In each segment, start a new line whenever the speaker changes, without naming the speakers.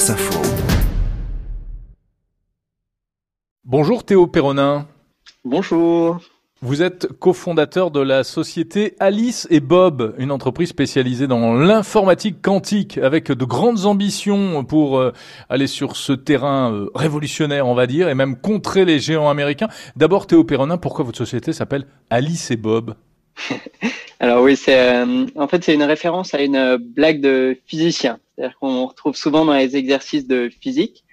France Info.
Bonjour Théo Perronin.
Bonjour.
Vous êtes cofondateur de la société Alice et Bob, une entreprise spécialisée dans l'informatique quantique avec de grandes ambitions pour aller sur ce terrain révolutionnaire, on va dire, et même contrer les géants américains. D'abord Théo Perronin, pourquoi votre société s'appelle Alice et Bob ?
Alors oui, c'est une référence à une blague de physicien. C'est-à-dire qu'on retrouve souvent dans les exercices de physique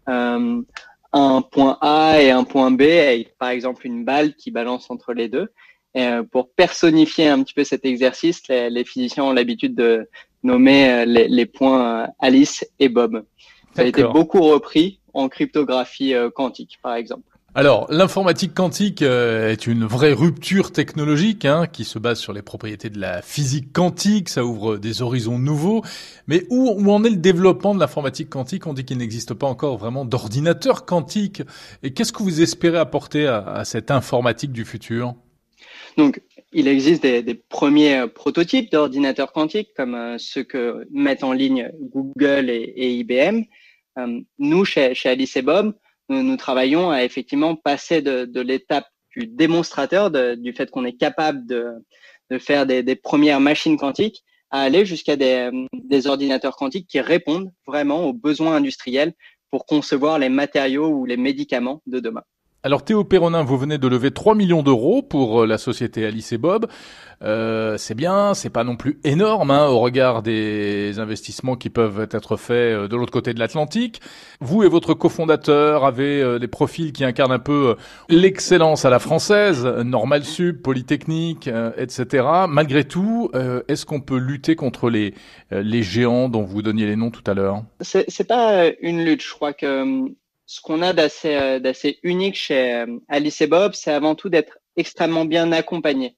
un point A et un point B, avec par exemple une balle qui balance entre les deux. Et pour personnifier un petit peu cet exercice, les physiciens ont l'habitude de nommer les points Alice et Bob. Ça a été beaucoup repris en cryptographie quantique, par exemple.
Alors, l'informatique quantique est une vraie rupture technologique qui se base sur les propriétés de la physique quantique. Ça ouvre des horizons nouveaux. Mais où en est le développement de l'informatique quantique ? On dit qu'il n'existe pas encore vraiment d'ordinateur quantique. Et qu'est-ce que vous espérez apporter à cette informatique du futur ?
Donc, il existe des premiers prototypes d'ordinateurs quantiques comme ceux que mettent en ligne Google et IBM. Nous, chez Alice et Bob, nous travaillons à effectivement passer de l'étape du démonstrateur, du fait qu'on est capable de faire des premières machines quantiques, à aller jusqu'à des ordinateurs quantiques qui répondent vraiment aux besoins industriels pour concevoir les matériaux ou les médicaments de demain.
Alors Théo Perronin, vous venez de lever 3 millions d'euros pour la société Alice et Bob. C'est bien, c'est pas non plus énorme au regard des investissements qui peuvent être faits de l'autre côté de l'Atlantique. Vous et votre cofondateur avez des profils qui incarnent un peu l'excellence à la française, Normal Sup, Polytechnique, etc. Malgré tout, est-ce qu'on peut lutter contre les géants dont vous donniez les noms tout à l'heure ?
C'est pas une lutte, je crois que ce qu'on a d'assez unique chez Alice et Bob, c'est avant tout d'être extrêmement bien accompagné.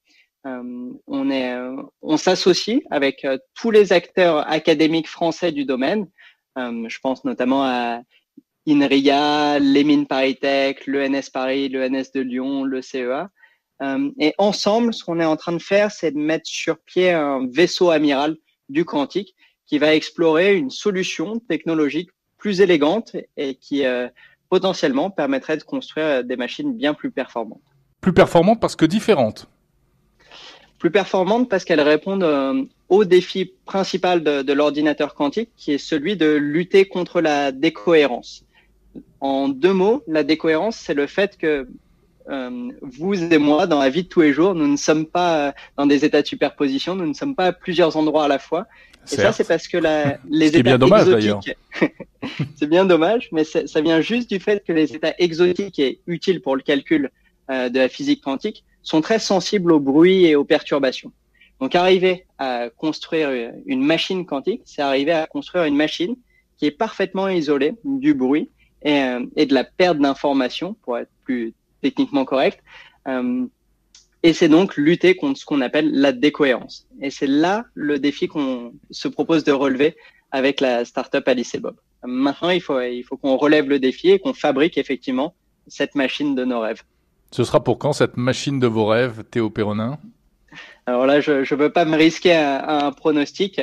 On s'associe avec tous les acteurs académiques français du domaine. Je pense notamment à INRIA, l'EMIN Paris Tech, l'ENS Paris, l'ENS de Lyon, le CEA. Et ensemble, ce qu'on est en train de faire, c'est de mettre sur pied un vaisseau amiral du quantique qui va explorer une solution technologique plus élégante et qui potentiellement permettrait de construire des machines bien plus performantes.
Plus performantes parce que différentes.
Plus performantes parce qu'elles répondent au défi principal de l'ordinateur quantique, qui est celui de lutter contre la décohérence. En deux mots, la décohérence, c'est le fait que vous et moi, dans la vie de tous les jours, nous ne sommes pas dans des états de superposition, nous ne sommes pas à plusieurs endroits à la fois. Et ça, c'est parce que les états
bien dommage,
exotiques, c'est bien dommage, mais ça vient juste du fait que les états exotiques et utiles pour le calcul de la physique quantique sont très sensibles au bruit et aux perturbations. Donc, arriver à construire une machine quantique, c'est arriver à construire une machine qui est parfaitement isolée du bruit et de la perte d'informations, pour être plus techniquement correct. Et c'est donc lutter contre ce qu'on appelle la décohérence. Et c'est là le défi qu'on se propose de relever avec la startup Alice et Bob. Maintenant, il faut qu'on relève le défi et qu'on fabrique effectivement cette machine de nos rêves.
Ce sera pour quand cette machine de vos rêves, Théo Perronin ?
Alors là, je veux pas me risquer à un pronostic,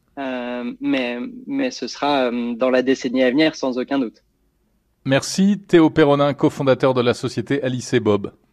mais ce sera dans la décennie à venir sans aucun doute.
Merci Théo Perronin, cofondateur de la société Alice et Bob.